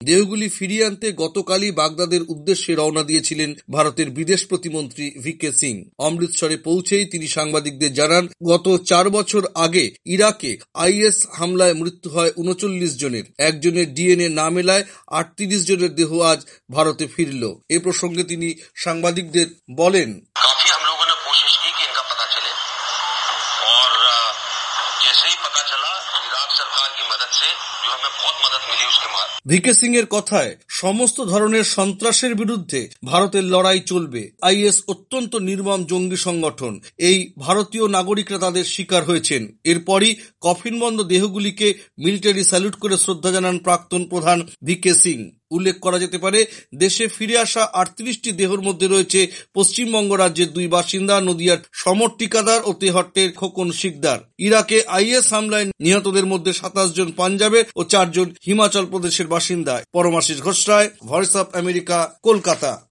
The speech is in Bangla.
দেহগুলি ফিরিয়ে আনতে গতকালই বাগদাদের উদ্দেশ্যে রওনা দিয়েছিলেন ভারতের বিদেশ প্রতিমন্ত্রী ভিকে সিং। অমৃতসরে পৌঁছেই তিনি সাংবাদিকদের জানান, গত 4 বছর আগে ইরাকে আইএস হামলায় মৃত্যু হয় 39 জনের। একজনের ডিএনএ না মেলায় 38 জনের দেহ আজ ভারতে ফিরল। এ প্রসঙ্গে তিনি সাংবাদিকদের বলেন, ভিকে সিং এর কথায়, সমস্ত ধরনের সন্ত্রাসের বিরুদ্ধে ভারতের লড়াই চলবে। আইএস অত্যন্ত নির্মম জঙ্গি সংগঠন। এই ভারতীয় নাগরিকরা তাদের শিকার হয়েছেন। এরপরই কফিনবন্ধ দেহগুলিকে মিলিটারি স্যালুট করে শ্রদ্ধা জানান প্রাক্তন প্রধান ভিকে সিং। উল্লেখ করা যেতে পারে, দেশে ফিরে আসা 38টি দেহর মধ্যে রয়েছে পশ্চিমবঙ্গ রাজ্যের 2 বাসিন্দা, নদিয়ার সমর টিকাদার ও তেহট্টের খোকন শিকদার। ইরাকে আইএস হামলায় নিহতদের মধ্যে 27 জন পাঞ্জাবের ও 4 জন হিমাচল প্রদেশের বাসিন্দা। Paramashis Ghosh Ray, voice of America, Kolkata.